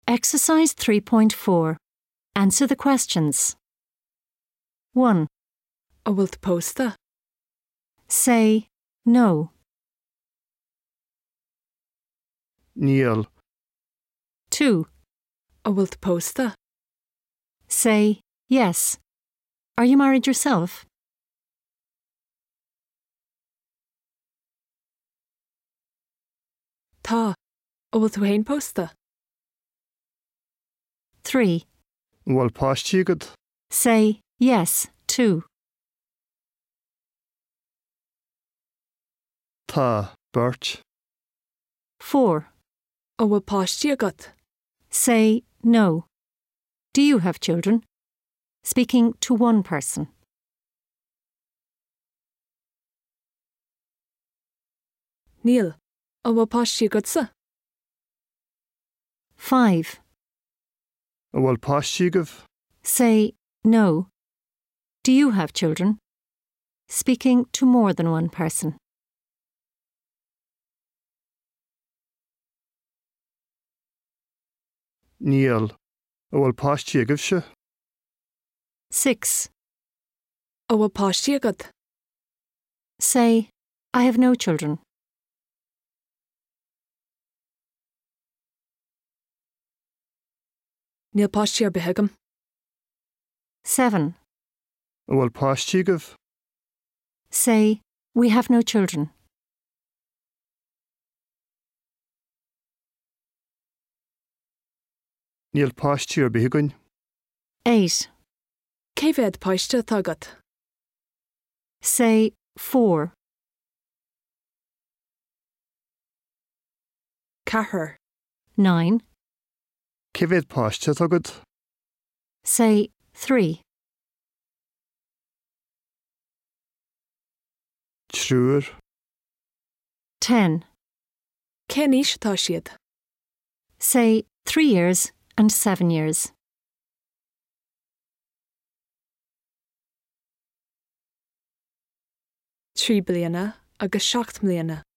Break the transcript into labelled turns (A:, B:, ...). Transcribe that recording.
A: Exercise 3.4. Answer the questions. 1.
B: A bhfuil pósta?
A: Say no.
C: Níl.
A: 2.
B: A bhfuil pósta?
A: Say yes. Are you married yourself?
B: Tá. A bhfuil tú haon pósta?
A: 3.
C: Bhfuil páistí agad?
A: Say yes, too.
C: Tá, beirt.
A: 4.
B: A bhfuil páistí agat?
A: Say no. Do you have children? Speaking to one person.
B: Níl. A bhfuil páistí agatsa?
A: 5.
C: A bhfuil páistí agah?
A: Say no. Do you have children? Speaking to more than one person.
C: Níl. A bhfuil páistí agah se?
A: 6.
B: A bhfuil páistí agat?
A: Say I have no children.
B: Níl páistí ar bith agam?
A: 7.
C: A bhfuil páistí agah?
A: Say we have no children.
C: Níl páistí ar bith againn?
A: 8.
B: Cé bhead páiste atá agat?
A: Say 4.
B: Cathair.
A: 9.
C: Cé bhead páiste atá agad?
A: Say 3.
C: Trúr.
A: 10.
B: Cé níos atá siad?
A: Say 3 years and 7 years.
B: Trí bliana agus 7 mbliana.